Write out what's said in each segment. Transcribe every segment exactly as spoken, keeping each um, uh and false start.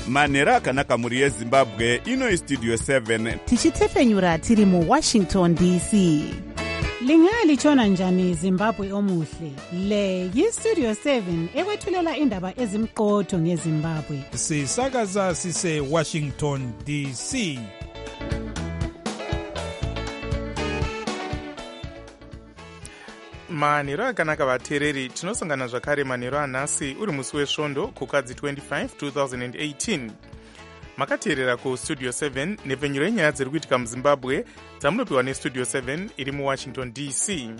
manhero akanaka mhuri yezimbabwe. Ino istudio seven tichitefenyura tiri muwashington D C. Lingalitshona njani Zimbabwe omuhle? Le yistudio seven ekwethulela indaba ezimqotho ngeZimbabwe. Sisakaza sise Washington D C. manhero akanaka vateereri, tinosangana zvakare manhero anhasi uri musi wesvondo kukadzi twenty-five twenty eighteen. Makateerera kustudio seven nepfenyuro yenyaya dziri kuitika muzimbabwe dzamunopiwa nestudio seven iri muwashington D C.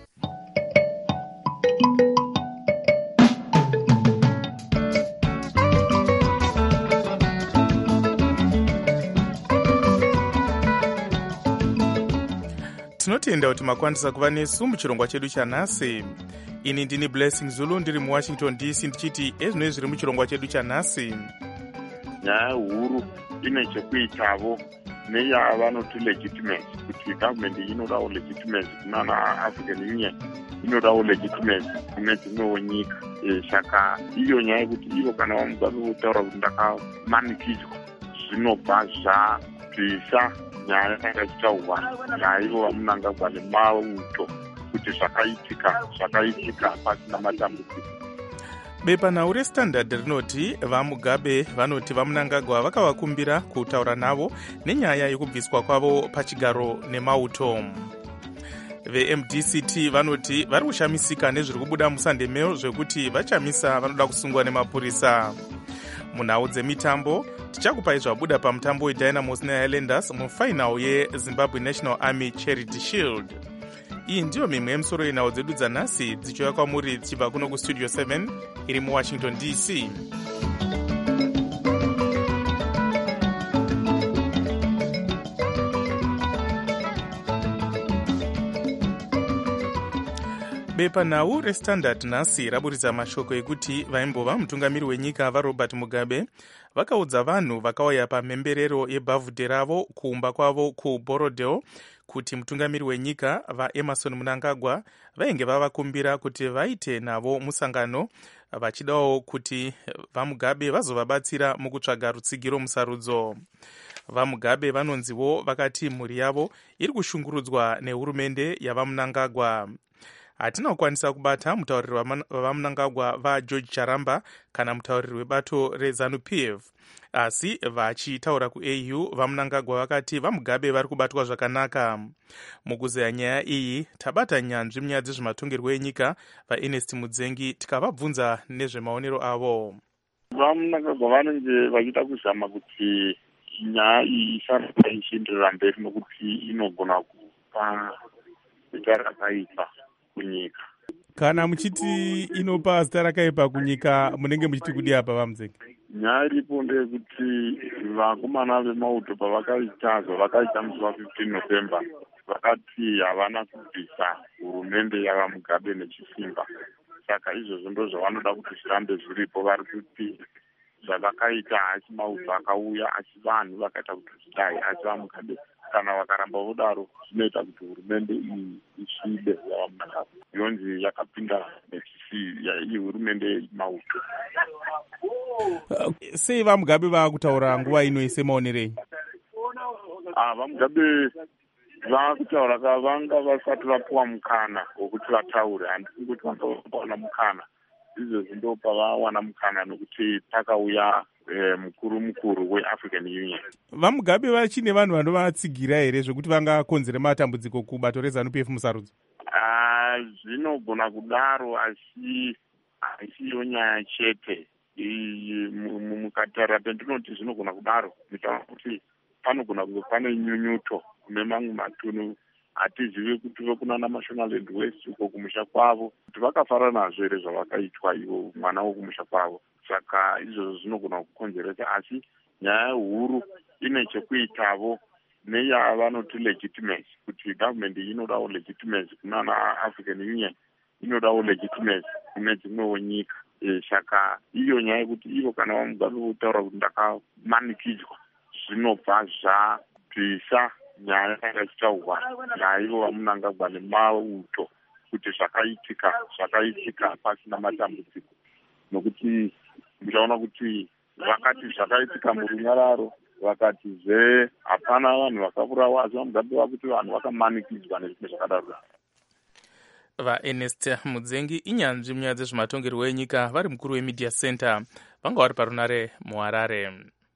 tinotenda kuti makwanisa kuva nesu muchirongwa chedu chanhasi. Ini ndini Blessing Zulu ndiri muwashington D C ndichiti ezvinoi zviri muchirongwa chedu chanhasi. Nyaya huru ine chekuitavo neyavanoti legitimacy, kuti government inodawo legitimacy kunana African Union inodawo legitimacy kune dzimwewo nyika. E, saka iyo nyaya yekuti ivo kana vamugabe votaura kuti ndakamanikidzwa zvinobva zvabvisa nyaya yanga ichitaurwa naivo vamunangagwa nemauto kuti zvakaitika zvakaitika pasina matambudziko. Bepanhau reStandard rinoti vamugabe vanoti vamunangagwa vakavakumbira kutaura navo nenyaya yekubviswa kwavo pachigaro nemauto. Ve-M D C T vanoti vari kushamisika nezviri kubuda musandemeo zvekuti vachamisa vanoda kusungwa nemapurisa. Munhau dzemitambo tichakupai zvabuda pamutambo weDynamos neHighlanders mufainal yeZimbabwe National Army Charity Shield. Iyi ndiyo mimwe yemusoro yenhau dzedu dzanhasi dzichiuya kwamuri dzichibva kuno kustudio seven iri muwashington D C. Bepanhau reStandard nhasi raburitsa mashoko ekuti vaimbova mutungamiri wenyika vaRobert Mugabe vakaudza vanhu vakauya pamhemberero yebhavhudhe ravo kuumba kwavo kuBorodale kuti mutungamiri wenyika vaEmerson Mnangagwa vainge vavakumbira kuti vaite navo musangano vachidawo kuti vaMugabe vazovabatsira mukutsvaga rutsigiro musarudzo. VaMugabe vanonziwo vakati mhuri yavo iri kushungurudzwa nehurumende yavaMnangagwa. Hatina kukwanisa kubata mutauriri wavaMnangagwa vaGeorge Charamba kana mutauriri webato reZANU-P F, asi vachitaura kuA U vaMnangagwa vakati vaMugabe vari kubatwa zvakanaka. Mukuzeya nyaya iyi tabata nyanzvi munyaya dzezvematongerwo enyika vaErnest Mudzengi tikavabvunza nezvemaonero avo. VaMnangagwa vanenge vachida kuzama kuti nyaya iyi isaramba ichienderera mberi nokuti inogona kupa zita rakaipa kunyika. Kana muchiti inopa zita rakaipa kunyika munenge muchiti kudi apa vaMudzengi? Nyaya iripo ndeyekuti vakomana vemauto pavakaita zvavakaita musi wa15 November vakati havana kubvisa hurumende yavaMugabe nechisimba. Saka izvozvo ndo zvavanoda kuti zvirambe zviripo. Vari kuti zvavakaita hasi mauto akauya asi vanhu vakaita kuti zvidai asi vaMugabe kana vakaramba vodaro zvinoita kuti hurumende iyi isvibe yavaMugabe yonzi yakapinda nechisi iyi hurumende mauto. Uh, sei vaMugabe vakutaura nguva ino semaonerei? Ah, vaMugabe vakutaura kavanga vasati vapuwa mukana wokuti vataure. Handisi kuti vanga mukana, izvo zvindopa vawana mukana nokuti pakauya eh, mukuru mukuru weAfrican Union. VaMugabe vachine vanhu vanovatsigira here zvokuti vangakonzera matambudziko kubato reZANU-P F musarudzo? Ah, zvinogona kudaro asi haisiyo nyaya chete. Mukatarira pendinoti zvinogona kudaro mitaura kuti panogona kunge pane nyunyuto kune mamwe matunhu hatizivi kuti vekunana Mashonaland West uko kumusha kwavo kuti vakafaranazvo here zvavakaitwa ivo mwana wokumusha kwavo. Saka izvozvo zvinogona kukonzeresa, asi nyaya huru ine chekuitavo neyavanoti legitimacy, kuti government inodawo legitimacy kunana African Union inodawo legitimacy kune dzimwewo nyika. E, saka iyo nyaya yekuti ivo kana vaMugabe votaura kuti ndakamanikidzwa zvinobva zvabvisa nyaya yanga ichitaurwa naivo vaMnangagwa nemauto kuti zvakaitika zvakaitika pasina matambudziko, nokuti muchaona kuti vakati zvakaitika murunyararo, vakatizve hapana vanhu vakaburawa, asi vanodapiwa kuti vanhu vakamanikidzwa nezvimwe zvakadaro. vaErnest Mudzengi inyanzvi munyaya dzezvematongerwo enyika vari mukuru wemedia center vanga vari parunare muHarare.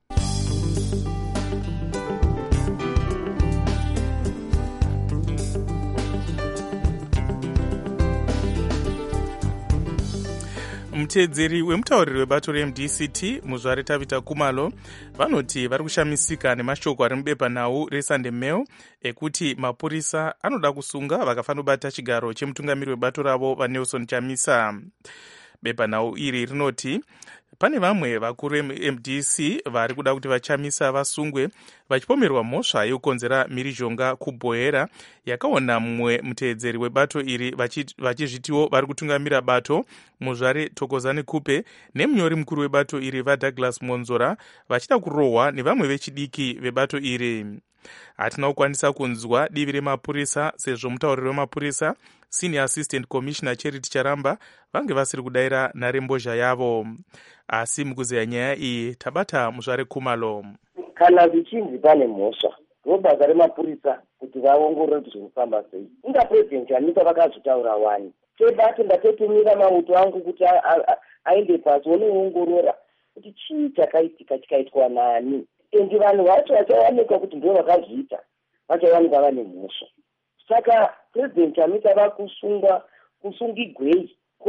Mutedzeri wemutauriri webato reM D C T muzvare Tavita Kumalo vanoti vari kushamisika nemashoko ari mubepanhau reSunday Mail ekuti mapurisa anoda kusunga vakafanira kubata chigaro chemutungamiri webato ravo vaNelson Chamisa. Bepanhau iri rinoti pane vamwe vakuru veM D C vari kuda kuti vaChamisa vasungwe vachipomerwa mhosva yekukonzera mhirizhonga kubhohera yakaona mumwe mutedzeri webato iri vachizvitiwo vari kutungamira bato muzvare Thokozani Kupe nemunyori mukuru webato iri vaDouglas Monzora vachida kurohwa nevamwe vechidiki vebato iri. Hatina kukwanisa kunzwa divi remapurisa sezvo mutauriri wemapurisa Senior Assistant Commissioner Charity Charamba vange vasiri kudayira nharembozha yavo. Asi mukuzeya nyaya iyi tabata muzvare Kumalo. Kana zvichinzi pane mhosva robasa remapurisa kuti vaongorore kuti zvinofamba sei. Inga President Chamisa vakazvitaura wani tebati ndatotumira mauto angu kuti aende pasi onoongorora kuti chii chakaitika chikaitwa nani. Endi vanhu vacho vachawanikwa kuti ndo vakazviita vachawanikwa vane mhosva. Saka President Chamisa vakusungwa kusungigwei ko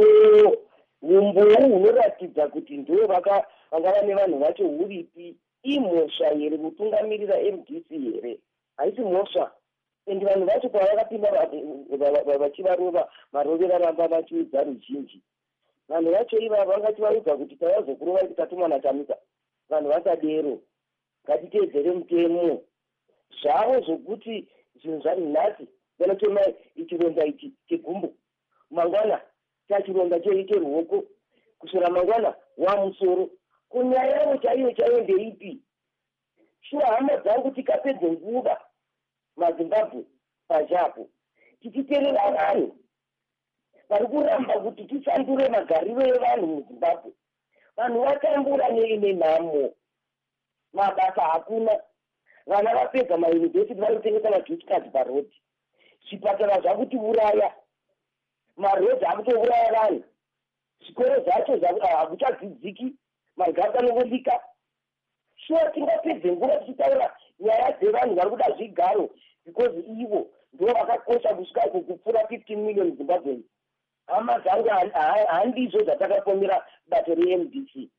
umbowu hunoratidza kuti ndo vanga vane vanhu vacho huripi imhosva here kutungamirira M D C here haisi mhosva. Endi vanhu vacho pavakapinda vachivarova marovera ramba vachiudza ruzhinji vanhu vacho ivava vangativaudza kuti tavazokurova tikatumana Chamisa vanhu vasadero ngatiteedzere mutemo zvavo zvokuti zvinhu zvanhasi vanotema ichironda ichi chegumbo mangwana chachironda cheruoko kusora mangwana wamusoro kunyaya yavo chaiyo chaiyo ndeipi. Shuwa hama dzangu tikapedze nguva maZimbabwe pachapo tichiterera vanhu vari kuramba kuti tisandure magariro evanhu muZimbabwe. Vanhu vatambura nenhamo mabasa hakuna. Vana vapedza mayunivhesiti vanotengesa majutikadzi parodhi. Zvipatara zvakuti uraya marodhi akutouraya vanhu. Zvikoro zvacho hakuchadzidziki magasa novolika. Shuwa tingapedze nguva tichitaura nyaya dzevanhu vari kuda zvigaro because ivo ndo vakakosha kusvika kupfuura fifteen million Zimbabweans. Hama dzangu handizvo zvatakapomera bato reM D C.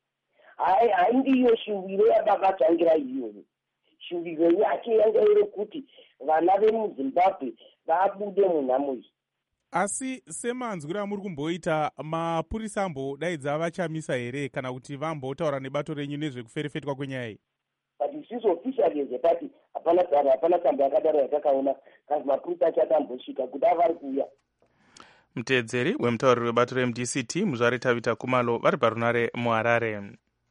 Handiyo shuviro yabakatsvangira iyoyo. Shuviro yacho yanga iri kuti vana vemuZimbabwe vabude munhamo iyi. Asi semanzwira muri kumboita mapurisa ambodaidza vaChamisa here kana kuti vambotaura nebato renyu nezvekuferefetwa kwenyaya iyi? But isiso officially zvepati hapana hapana tsamba yakadaro yatakaona kana mapurisa achadambosvika kuda vari kuuya. Mutedzeri wemutauriri webato reM D C T muzvare Tavita Kumalo vari parunare muHarare.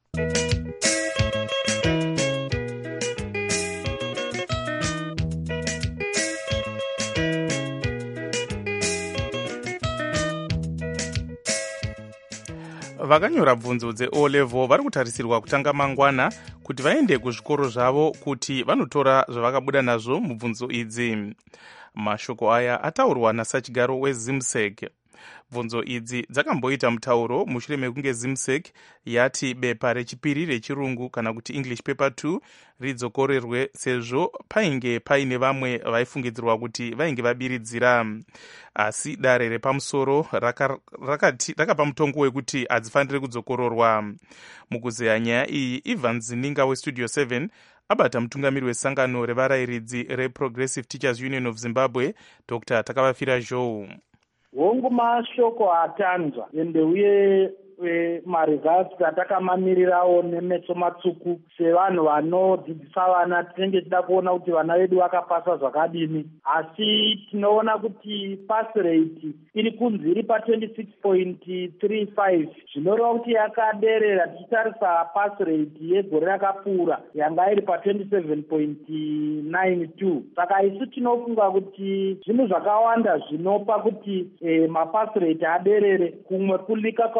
Vakanyora bvunzo dzeO level vari kutarisirwa kutanga mangwana kuti vaende kuzvikoro zvavo kuti vanotora zvavakabuda nazvo mubvunzo idzi. Mashoko aya ataurwa nasachigaro weZimsek. Bvunzo idzi dzakamboita mutauro mushure mekunge Zimsek yati bepa rechipiri rechirungu kana kuti English paper two ridzokorerwe sezvo painge paine vamwe vaifungidzirwa kuti vainge vabiridzira. Asi dare repamusoro rakati rakapa mutongo wekuti hadzifaniri kudzokororwa. Mukuzeya nyaya iyi Ivan Zininga weStudio seven abata mutungamiri wesangano revarayiridzi reProgressive Teachers Union of Zimbabwe Doctor Takavafira Joe. Hongu mashoko atanzwa ende uye maresults atakamamirirawo nemeso matsuku sevanhu vanodzidzisa vana tinenge tichida kuona kuti vana vedu vakapasa zvakadini, asi tinoona kuti pass rate iri kunzi iri pa twenty-six point three five zvinoreva kuti yakaderera tichitarisa pass rate yegore rakapfuura yanga iri pa twenty-seven point nine two. Saka isu tinofunga kuti zvinhu zvakawanda zvinopa kuti eh, mapass rate aderere, kumwe kulika kwamaizama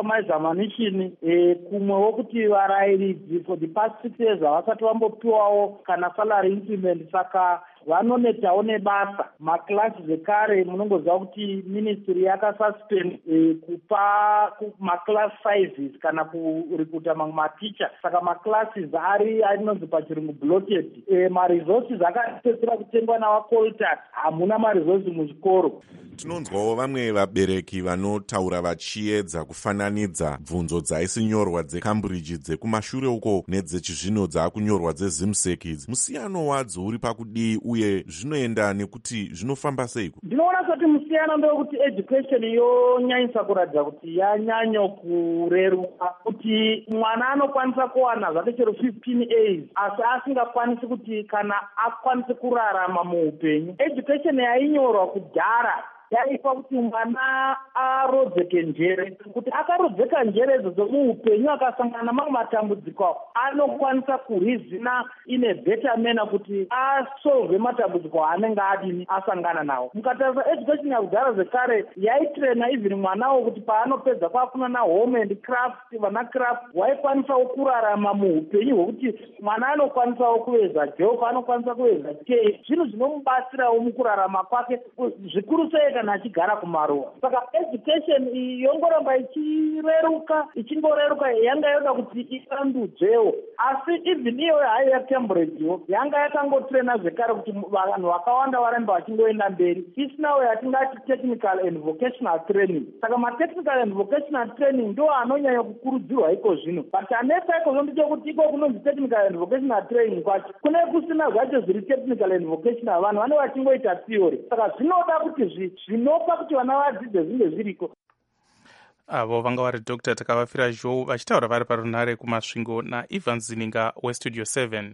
premonition eh, kumwewo kuti varayiridzi for the past six years havasati vambopiwawo kana salary increment, saka vanonetawo nebasa. Maklasi zvekare munongoziva kuti ministry yakasuspend eh, kupa maclass sizes kana kurikuta mamwe maticha, saka maclasses ari anonzi pachirungu bloated. Eh, maresources akapedzera kutengwa navacoltat, hamuna maresources muzvikoro. Tinonzwawo vamwe vabereki vanotaura vachiedza kufananidza bvunzo dzaisinyorwa dzeCambridge dzekumashure uko nedzechizvino dzaakunyorwa dzezimsek idzi. Musiyano wadzo uri pakudii uye zvinoenda nekuti zvinofamba seiko? Ndinoona kuti musiyano ndewekuti education yonyanyisa kuratidza kuti yanyanya kureruka, kuti mwana anokwanisa kuwana zvake chero fifteen A's asi asingakwanisi kuti kana akwanise kurarama muupenyu. Education yainyorwa kudhara yaipa kuti mwana arodzeke njere, kuti akarodzeka njere idzo dzomuupenyu akasangana mamwe matambudziko anokwanisa kurizina ine better manner kuti asolve matambudziko anenge adini asangana nawo. Mukatarisa education yakudhara zvekare yaitrena even mwanawo kuti paanopedza kwakuna na home and craft, vana craft waikwanisawo kurarama muupenyu hwekuti mwana anokwanisawo kuveza joke, anokwanisa kuveza kei, zvinhu zvinomubatsirawo mukurarama kwake zvikuru sei kana achigara kumaruwa. Saka education yongoramba ichireruka ichingoreruka, yanga yoda kuti ivandudzwewo, asi even iyo hayo yaCambridge yanga yakangotrena zvekare kuti vanhu vakawanda varamba vachingoenda mberi isinawo yatingati technical and vocational training. Saka matechnical and vocational training ndo anonyanya kukurudzirwa iko zvino, but anesa iko ndechekuti iko kunonzi technical and vocational training kwacho kune kusina zvacho zviri technical and vocational, vanhu vane vachingoita theory. Saka zvinoda kuti zvinopa kuti vana vadzidze zvinge zviriko. Avo vanga vari Doctor Takavafira Joe vachitaura vari parunhare kumasvingo naIvan Zininga weStudio seven.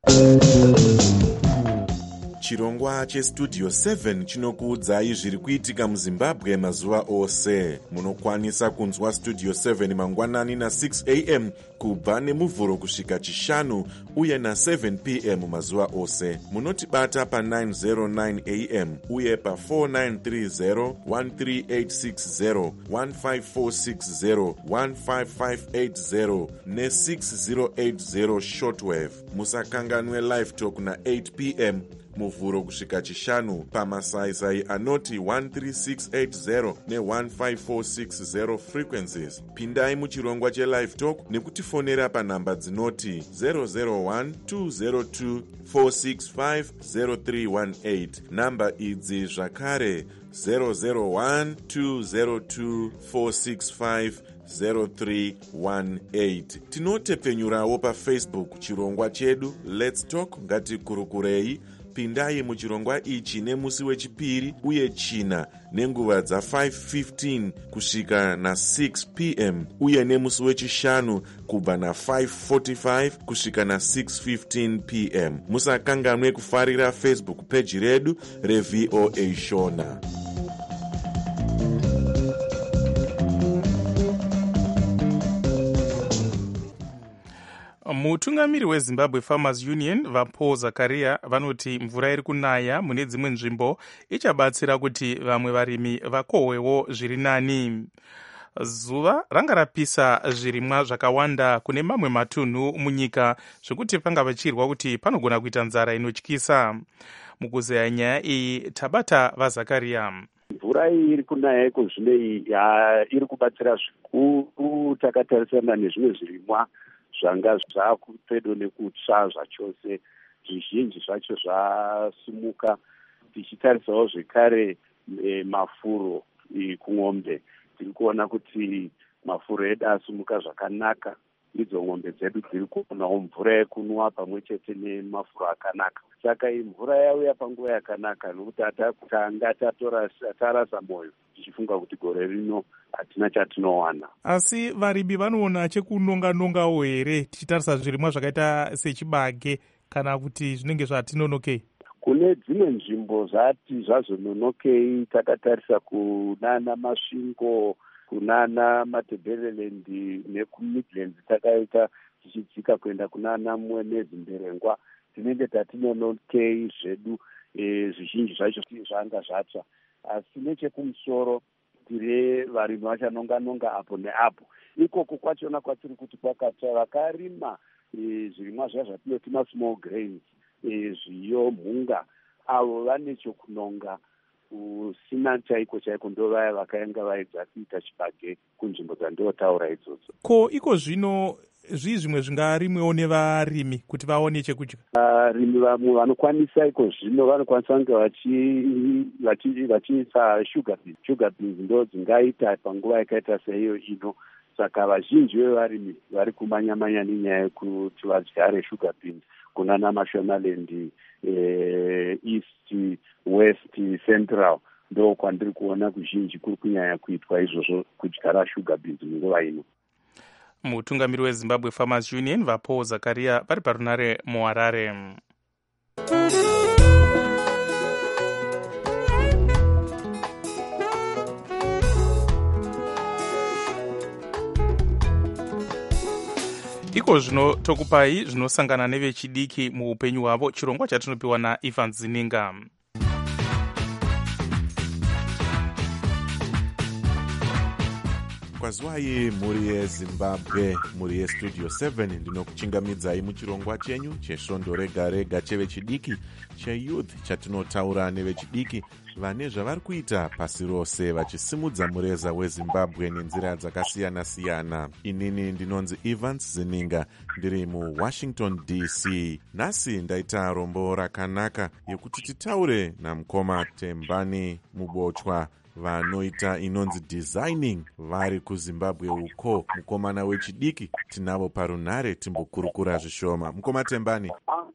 Chirongwa cheStudio seven chinokuudzai zviri kuitika muZimbabwe mazuva ose. Munokwanisa kunzwa Studio seven mangwanani na six a m kubva nemuvhuro kusvika chishanu uye na seven p m mazuva ose. Munotibata pa nine oh nine a m uye pa four nine three zero, one three eight six zero, one five four six zero, one five five eight zero ne six zero eight zero shortwave. Musakanganwe live talk na eight p m muvhuro kusvika chishanu pamasaisai anoti one three six eight zero ne one five four six zero frequencies. Pindai muchirongwa chelive talk nekutifonera panhamba dzinoti zero zero one two zero two four six five zero three one eight. Namba idzi zvakare zero zero one two zero two four six five zero three one eight. Tinotepenyurawo paFacebook chirongwa chedu Let's Talk ngatikurukurei. Pindai muchirongwa ichi nemusi wechipiri uye china nenguva dza five fifteen kusvika na six p m uye nemusi wechishanu kubva na five forty-five kusvika na six fifteen p m. Musakanganwe kufarira Facebook page redu reV O A Shona. Mutungamiri weZimbabwe Farmers Union vaPaul Zakaria vanoti mvura iri kunaya mune dzimwe nzvimbo ichabatsira kuti vamwe varimi vakohwewo zviri nani. Zuva ranga rapisa zvirimwa zvakawanda kune mamwe matunhu munyika zvekuti panga pachirwa kuti panogona kuita nzara inotyisa. Mukuzeya nyaya iyi tabata vaZakaria. Mvura iyi iri kunaya iko zvino iyi iri kubatsira zvikuru takatarisana nezvimwe zvirimwa zvanga zvakupedo nekutsva zvachose, zvizhinji zvacho zvasimuka. Tichitarisawo zvekare e, mafuro e, kumombe tiri kuona kuti mafuro edu asimuka zvakanaka. Idzo ngombe dzedu dziri kuonawo mvura yekunwa pamwe chete nemafuro akanaka. Saka iyi mvura yauya panguva yakanaka nokuti tanga tarasa moyo tichifunga kuti gore rino hatina chatinowana. Asi varimi vanoona chekunonga-nongawo here tichitarisa zvirimwa zvakaita sechibage kana kuti zvinenge zvatinonokei? Kune dzimwe nzvimbo zvati zvazononokei, takatarisa kunana Masvingo, kunana Matebeleland nekuMidlands takaita tichidzika kuenda kunana Mwenezi Mberengwa, tinenge tatinonokei zvedu e, zvizhinji zvacho zvanga zvatsva. Asi nechekumusoro tire varimi vachanonga-nonga apo neapo. Ikoko kwachona kwatiri kuti kwakata vakarima e, zvirimwa zva zvatinoti masmall grains, e, zviyo, mhunga, avo vane chokunonga usina chaiko chaiko ndo vaya vakaenga vaedza kuita chibage kunzvimbo dzandotaura idzodzo. Ko iko zvino zvii zvimwe zvingarimwewo nevarimi kuti vaone chekudya? Varimi vamwe vanokwanisa iko zvino vanokwanisa kunge vachiisa sugar beans. Sugar beans ndo dzingaita panguva yakaita seiyo ino. Saka vazhinji vevarimi vari kumanya-manya nenyaya yekuti vadyare sugar beans kunana Mashonaland, eh, East, West, Central. Ndo kwandiri kuona kuzhinji kuri kunyanya kuitwa izvozvo kudyara sugar beans munguva ino. Mutungamiri weZimbabwe Farmers Union vaPaul Zakaria vari parunare muHarare. Iko zvino tokupai zvinosangana nevechidiki muupenyu hwavo, chirongwa chatinopiwa naIvan Zininga. Kwazwai muri yeZimbabwe, muri yeStudio seven, ndinokuchingamidzai muchirongwa chenyu chesvondo rega rega chevechidiki, cheyouth, chatinotaura nevechidiki vane zvavari kuita pasi rose vachisimudza mureza weZimbabwe nenzira dzakasiyana-siyana. Inini ndinonzi Evans Zininga, ndiri muWashington D C. Nhasi ndaita rombo rakanaka yekuti titaure namukoma Tembani Mubochwa vanoita inonzi designing vari kuZimbabwe uko. Mukomana wechidiki tinavo parunare timbokurukura zvishoma. Mukoma Tembani.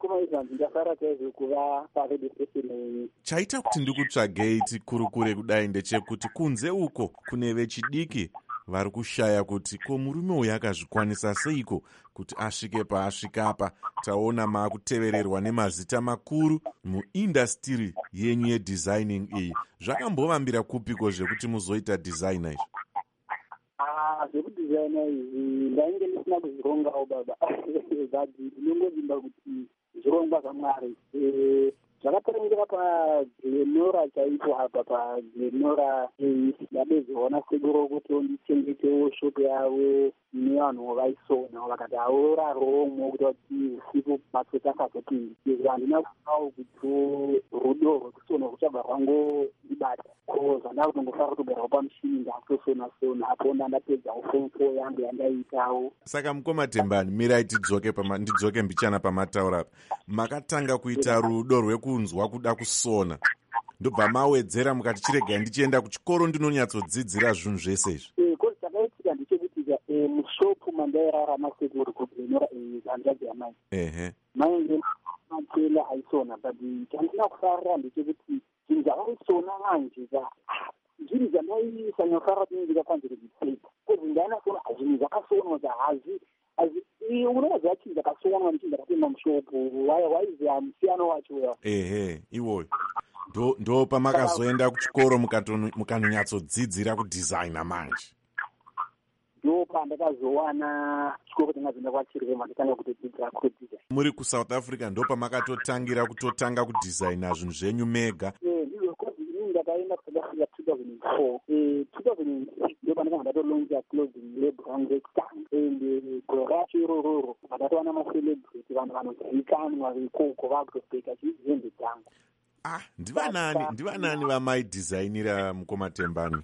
Chaita kuti ndikutsvagei tikurukure kudai ndechekuti kunze uko kune vechidiki vari kushaya kuti ko murume uyu akazvikwanisa seiko kuti asvike paasvika apa. Taona maakutevererwa nemazita makuru muindastiri yenyu yedesigning iyi. Zvakambovambira kupiko zvekuti muzoita designer izvi? Ah, zvekudesigner izvi ndainge ndisina kuzvirongawo baba. Zati ndinongovimba kuti zvirongwa zvaMwari. Zvakatorengera paGlenora chaipo apa paGlenora yabezoona seguro kuti ndichengetewo shop yavo nevanhu vaisona vakati auraromo kuti kuti usiku matsotsi akazopindi. Handina kuawo kuti rudo rwekusona kuchabva kwangu ndibata ko zvandava kutongofara kutogarawo pamushini ndakutosona sona apo ndandapedza ufofo yangu yandaitawo. Saka mukoma Tembani, mirai tidzoke pama ndidzoke mbichana pamataura apa. Makatanga kuita rudo rwekunzwa kuda kusona, ndobva mawedzera mukati chiregai ndichienda kuchikoro ndinonyatsodzidzira zvinhu zvese izvi. Eh, ko chakaitika ndechekuti mushopu mandairarama sekuri kuGlenora hanzvadzi yamai. Ehe. Mainge matela aisona but chandina kufarira ndechekuti zvinhu zvavaisona manje zvinhu zvandaisanyafarira tinenge panze kuzvipfeka kuti ndainasona zvinhu zvakasonwa zvahazi unoziva chinhu zvakasonwa nechinhu zvakapinda mushopu waiziva musiyano wacho. Ehe, iwoyo ndo ndo pamakazoenda kuchikoro mukanonyatsodzidzira kudesigna manje. Ndo pandakazowana chikoro tingazoenda kwachirema ndikanga kutodzidzira kudesign. Muri kuSouth Africa ndo pamakatotangira kutotanga kudesigna zvinhu zvenyu mega? Eh, ndizvo kozi inini ndakaenda kuSouth Africa two thousand four. Eh, two thousand six ndo pandakanga ndatolonja clothing label yangu yekutanga. And gore racho irororo ndakatowana macelebrity vanhu vanozivikanwa veikoko vakutopfeka hembe dzangu. Ah, ndivanani ndivanani vamaidesignira mukoma Tembani?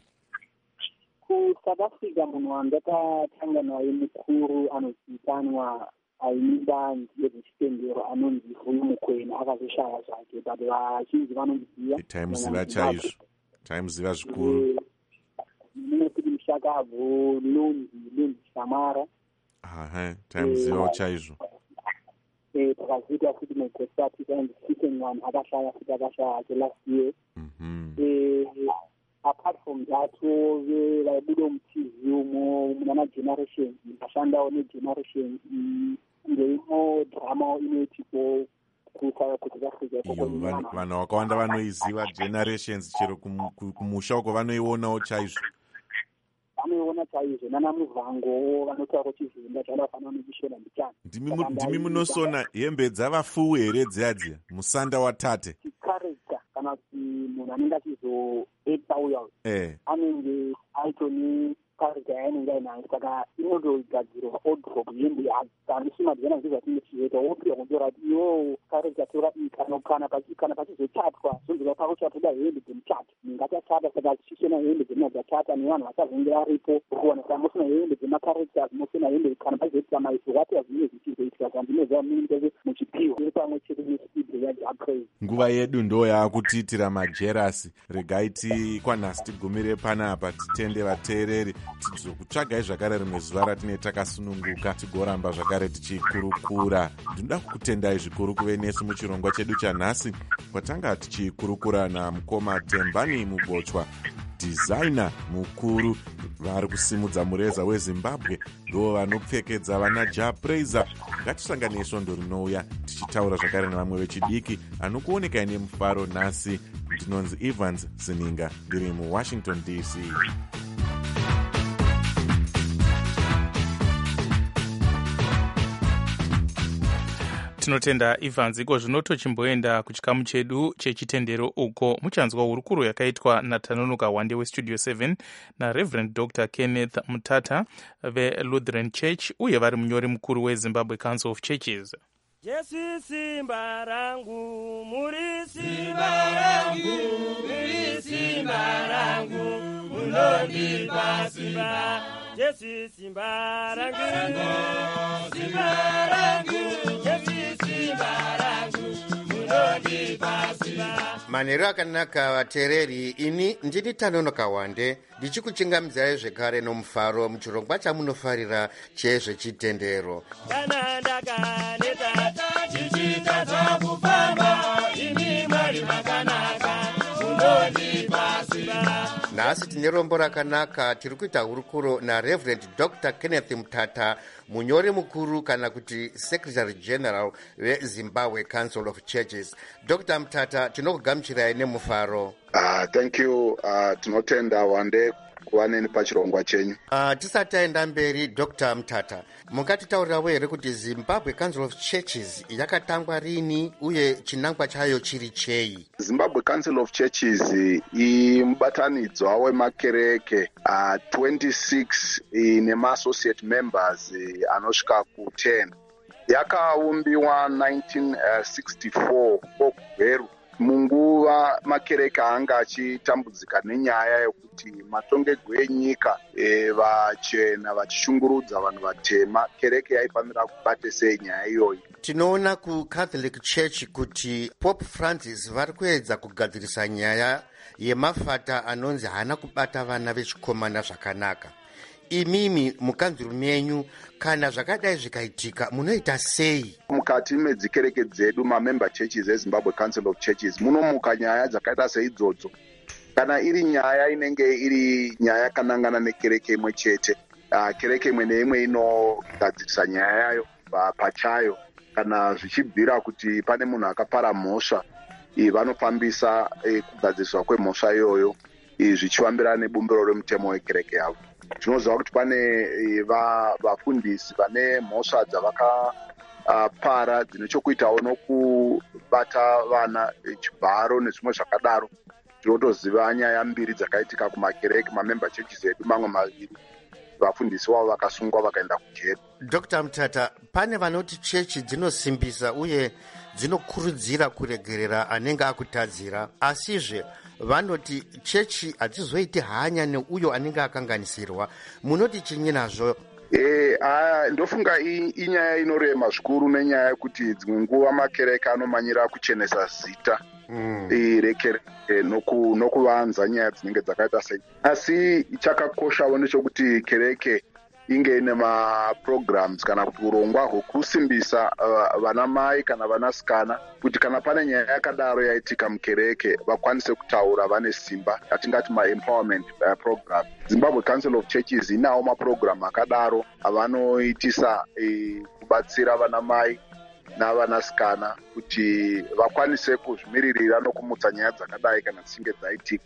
KuSouth Africa munhu wandakatanga naye mukuru anozivikanwa aimba yezvechitendero anonzi Vuyo Mukwena akazoshaya zvake but vazhinji vanomuziva. Taimuziva chaizvo, taimuziva zvikuru. Munoti Mushakabvu, Lunzi, Lunzi Shamara. Aha, taimuziva chaizvo. Eh, pakazoita futi muGosati and second one akashaya futi akashaya ake last year. Mhm. Eh, apart from that vaibuda mutizi umo munana generation ndashandawo negeneration ngeimo drama inoitiko kuSouth Africa. Vanhu vakawanda vanoiziva generations chero kumusha uko vanoionawo chaizvo. Vanoiona chaizvo nanamuvhangowo vanotaura chizinda chavafanira nekushona ndichana. Ndimi munosona hembe dzavafuwi here dziya dziya musanda watate? Chikarekta kana kuti munhu anenge achizoeta uya eh anenge aitoni karika yainenge ainayo saka inotogadzirwa odrop hembe yaandisumadzana ndizvatine chizoita opiwa kundora kuti iwo karika tora iyi kana kana pachizochatwa zonzika pako chatoda hembe dzemuchato ngatachata saka achishena hembe dzemina dzachata nevanhu vachazenge varipo kuona kana musina hembe dzemakaracters musina hembe kana pachizoitika maizowatiwa zvimwe zvichizoitika zvandinoziva muminteke muchipiwa iri pamwe chete nesipidhe yadhiapraise. Nguva yedu ndo yaakutiitira majerasi. Regai tikwanhasi tigumire panapa titende vateereri tizokutsvagai zvakare rimwe zuva ratine takasununguka tigoramba zvakare tichikurukura. Ndinoda kukutendai zvikuru kuve nesu muchirongwa chedu chanhasi kwatanga tichikurukura namukoma Tembani Mubochwa, designer mukuru vari kusimudza mureza weZimbabwe, ndo vanopfekedza vana japraiser. Ngatisangane svondo rinouya tichitaura zvakare nevamwe vechidiki anokuonekai nemufaro nhasi. Ndinonzi Evans Sininga, ndiri muWashington D C. Tinotenda Evans. Iko zvino tochimboenda kuchikamu chedu chechitendero uko muchanzwa hurukuro yakaitwa naTanonoka Wande weStudio seven naReverend Doctor Kenneth Mutata veLutheran Church uye vari munyori mukuru weZimbabwe Council of Churches. Jesu simba rangu, muri simba rangu, muri simba rangu, munondipa simba. Jesu simba rangu, simba rangu, Jesu simba rangu, munondipa simba. Manheru akanaka vateereri, ini ndini Tanonoka Wande ndichikuchingamidzai zvekare nomufaro muchirongwa chamunofarira chezvechitendero. Kana ndakaneta chichitadza kufamba, imi Mwari makanaka, munondipa simba. Nhasi tine rombo rakanaka. Tiri kuita hurukuro naReverend Doctor Kenneth Mutata, munyori mukuru kana kuti Secretary General veZimbabwe Council of Churches. Doctor Mutata, tinokugamuchirai nemufaro. Uh, thank you. Uh, tinotenda Wande kuva neni pachirongwa chenyu. Uh, tisati taenda mberi, Doctor Mutata, mungatitaurirawo here kuti Zimbabwe Council of Churches yakatangwa rini uye chinangwa chayo chiri chei? Zimbabwe Council of Churches imubatanidzwa wemakereke uh, twenty-six nemassociate members uh, anosvika ku ten. Yakaumbiwa nineteen sixty-four kogweru munguva makereke anga achitambudzika nenyaya yokuti matongerwo enyika e, vachena vachishungurudza vanhu vatema. Kereke yaifanira kubata sei nyaya iyoyi? Tinoona kuCatholic Church kuti Pope Francis vari kuedza kugadzirisa nyaya yemafata anonzi hana kubata vana vechikomana zvakanaka. Imimi mukanzuru menyu, kana zvakadai zvikaitika munoita sei? Mukati medzikereke dzedu mamember churches eZimbabwe Council of Churches munomuka nyaya dzakaita seidzodzo. Kana iri nyaya inenge iri nyaya yakanangana nekereke imwe chete, uh, kereke imwe neimwe inogadzirisa nyaya yayo pachayo. Kana zvichibvira kuti pane munhu akapara mhosva, vanofambisa eh, kugadziriswa kwemhosva iyoyo zvichivambirana nebumbiro remutemo wekereke yavo. Tinoziva kuti pane vafundisi vane mhosva dzavakapara dzine chokuitawo nokubata vana chibharo nezvimwe zvakadaro. Tinotoziva nyaya mbiri dzakaitika kumakereke mamember churches edu, mamwe maviri vafundisi wavo vakasungwa vakaenda kujeri. Doctor Mutata, pane vanoti chechi dzinosimbisa uye dzinokurudzira kuregerera anenge akutadzira, asizve vanoti chechi hadzizoiti hanya neuyo anenge akanganisirwa. Munoti chinyi nazvo? E, a, ndofunga inyaya inorema zvikuru nenyaya yekuti dzimwe nguva makereke anomanyira kuchenesa zita mm. irekereke noku, nokuvanza nyaya dzinenge dzakaita sei. Asi chakakoshawo nechekuti kereke inge ine maprograms kana kuti urongwa hwekusimbisa uh, vana mai kana vanasikana kuti kana pane nyaya yakadaro yaitika mukereke vakwanise kutaura vane simba, atingati maempowerment uh, program. Zimbabwe Council of Churches inawo maprogram akadaro avanoitisa eh, kubatsira vana mai navanasikana kuti vakwanise kuzvimiririra nokumutsa nyaya dzakadai kana dzichinge dzaitika.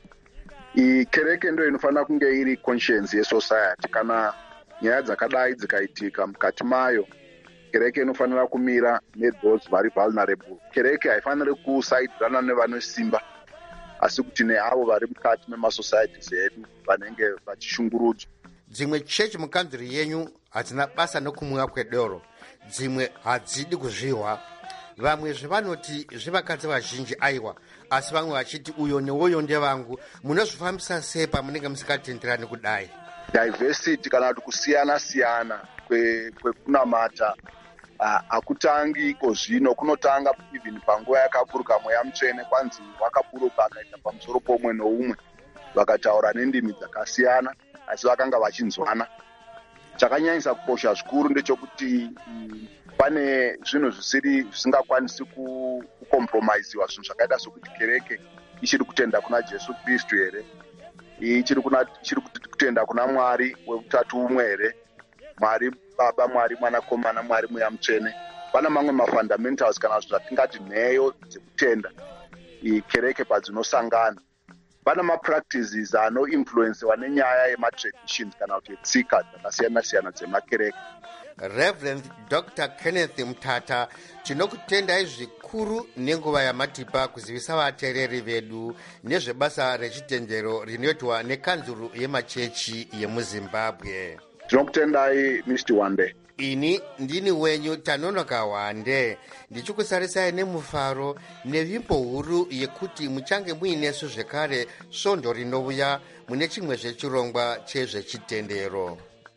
Kereke ndo inofanira kunge iri conscience yesociety. Kana nyaya dzakadai dzikaitika mukati mayo, kereke inofanira kumira nethose vari vulnerable. Kereke haifaniri kusaidirana nevane simba. asi kuti neavo vari mukati memasocieties edu vanenge vachishungurudzwa. Dzimwe chechi mukanzuri yenyu hadzina basa nokumwiwa kwedoro, dzimwe hadzidi kuzvihwa. Vamwe zvevanoti zvevakadzi vazhinji aiwa, asi vamwe vachiti uyo neuyo ndevangu. Munozvifambisa sei pamunenge musikatenderani kudai? Diversity kana kuti kusiyana siyana kwekunamata hakutangi kozvino, kunotanga even panguva yakaburuka mweya mutsvene, kwanzi wakaburuka akaita pamusoro pomwe noumwe, vakataura nendimi dzakasiyana asi vakanga vachinzwana. Chakanyanyisa kukosha zvikuru ndechekuti pane zvinhu zvisiri zvisingakwanisi kukompromisewa, zvinhu zvakaita sokuti kereke ichiri kutenda kuna Jesu Kristu here, ichiri kutenda kuna Mwari weutatu umwe here, Mwari Baba, Mwari Mwanakomana, Mwari Mweya Mutsvene. Pana mamwe mafundamentals kana zvatingati nheyo dzekutenda kereke padzinosangana. Pana mapractices anoinfluencewa nenyaya yematraditions kana kuti tsika dzakasiyana siyana dzemakereke. Reverend Doctor Kenneth Mutata, tinokutendai zvikuru nenguva yamatipa kuzivisa vateereri vedu nezvebasa rechitendero rinoitwa nekanzuru yemachechi yemuZimbabwe. Tinokutendai Mister Wande. Ini ndini wenyu Tanonoka Wande, ndichikusarisai nemufaro nevimbo huru yekuti muchange muinesu zvekare svondo rinouya mune chimwe zvechirongwa chezvechitendero.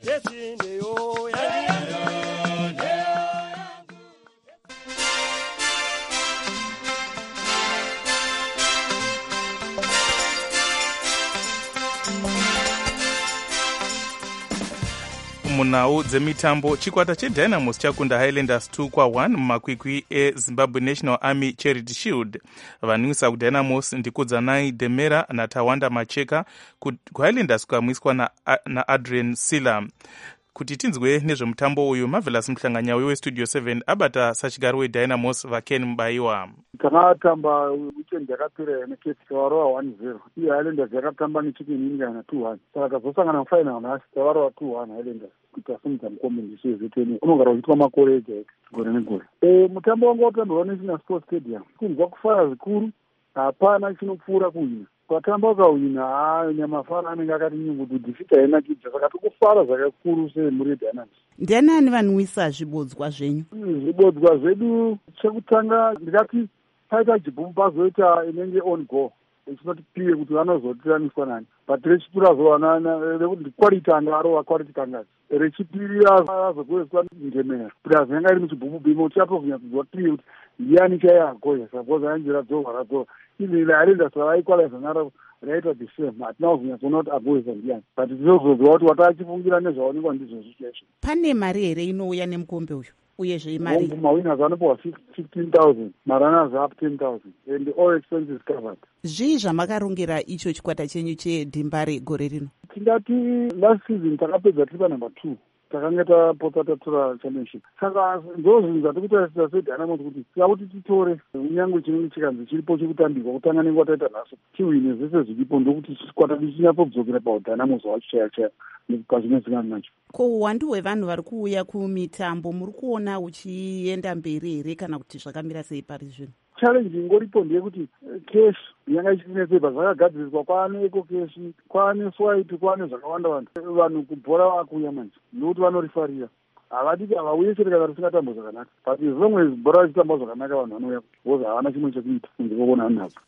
Munhau dzemitambo, chikwata cheDynamos chakunda Highlanders two kwa one mumakwikwi eZimbabwe National Army Charity Shield. Vanwisa kuDynamos ndikudzanai Demera naTawanda Macheka, kuHighlanders kukamwiswa na, na Adrian Silla. Kuti tinzwe nezvemutambo uyu, Marvelous Mhlanganyauyi weStudio seven abata sachigaro weDynamos vaKen Mbaiwa. Takatamba weekend yakapera neCape tavarova one zero. Iye Highlanders yakatamba neChicken Inga na two one. Saka tazosangana mufinal nhasi tavarova two one Highlanders. Kuita semudza mukombe ndisezveteni unogara uchiitwa makore ega ega gore negore. E, mutambo wanga watambirwa neNational Sports Stadium. Kunzwa kufara zvikuru, hapana chinopfuura kuhina. Kwatamba ukahwina nyamafara anenge akati nyungudu dhisita yenakidza, saka tikufara zvakakuru semuri Dynamos. Ndianani vanwisa zvibodzwa zvenyu? Zvibodzwa zvedu chekutanga ndikati paita jibhumu pazoita inenge on go ichinoti piwe kuti vanozotiraniswa nani, but rechipiri azovanana rekuti quality anga arova quality kangazi, rechipiri azogoeswa ngemera kuti azenge ari muchibhumu bimo tichatovhunya kudziwa piwe kuti ndiani chaiye agoya suppose ainjira dzova radzova ili Highlanders vaikwalaiza naro raita the same, hatina kuvhunya kuona kuti agoyesa ndiani, but tinozoziva kuti watachifungira nezvaonekwa ndizvo zvicheshe. Pane mari here inouya nemukombe uyu? Uyezve mari mawinners anopiwa fifteen thousand, marunners up ten thousand and all expenses covered. Zvii zvamakarongera icho chikwata chenyu cheDhimbare gore rino? Tingati last season takapedza tiri panumber two, takanga tapota tatora championship. Saka ndozvinhu zvatikutarisa seDynamos kuti tikakuti titore unyange chinenge chikanzi chiripo chekutambirwa kutanga nenguva taita nhasi tiwine zvese zviripo, ndokuti chikwata chichinyatsodzokera paDynamos wacho chaya chaya pazvinosingana nacho. Ko uwandu hwevanhu vari kuuya kumitambo muri kuona uchienda mberi here kana kuti zvakamira sei pari zvino? Challenge ingoripo ndeyekuti cash yanga ichitinetsepa, zvakagadziriswa kwaane eco cash, kwaane swipe, kwaane zvakawanda wanda. Vanhu kubhora vakuuya manje ndokuti vanorifarira, havadiki havauye chete kana risingatambo zvakanaka, but as long as bhora richitamba zvakanaka vanhu vanouya because havana chimwe chekuita kunze kwekuona nazvo.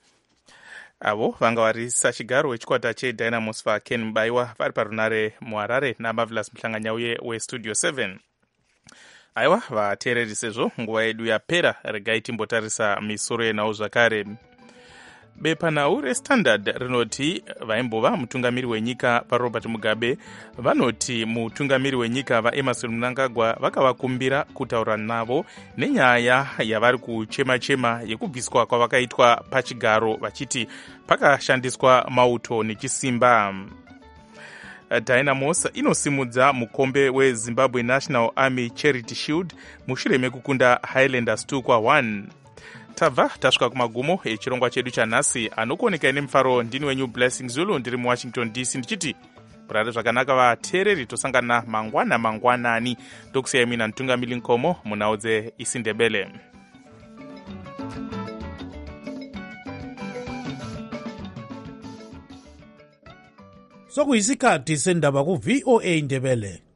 Avo vanga vari sachigaro wechikwata cheDynamos vaKen Mbaiwa vari parunare muHarare naMarvelous Mhlanganyauyi weStudio seven. Aiwa vateereri, sezvo nguva yedu yapera, regai timbotarisa misoro yenhau zvakare. Bepanhau reStandard rinoti vaimbova mutungamiri wenyika vaRobert Mugabe vanoti mutungamiri wenyika vaEmmerson Mnangagwa vakavakumbira kutaura navo nenyaya yavari kuchema-chema yekubviswa kwavakaitwa pachigaro, vachiti pakashandiswa mauto nechisimba. Dynamos inosimudza mukombe weZimbabwe National Army Charity Shield mushure mekukunda Highlanders two kwa one. Tabva tasvika kumagumo echirongwa chedu chanhasi. Anokuoneka nemufaro ndini wenyu Blessing Zulu, ndiri muWashington D C ndichiti murare zvakanaka vateereri, tosangana mangwana mangwanani. Ndokusiyai mina Mtungamiri Nkomo munhau dzeIsiNdebele. sokuyisikhathi sendaba ku-V O A Ndebele.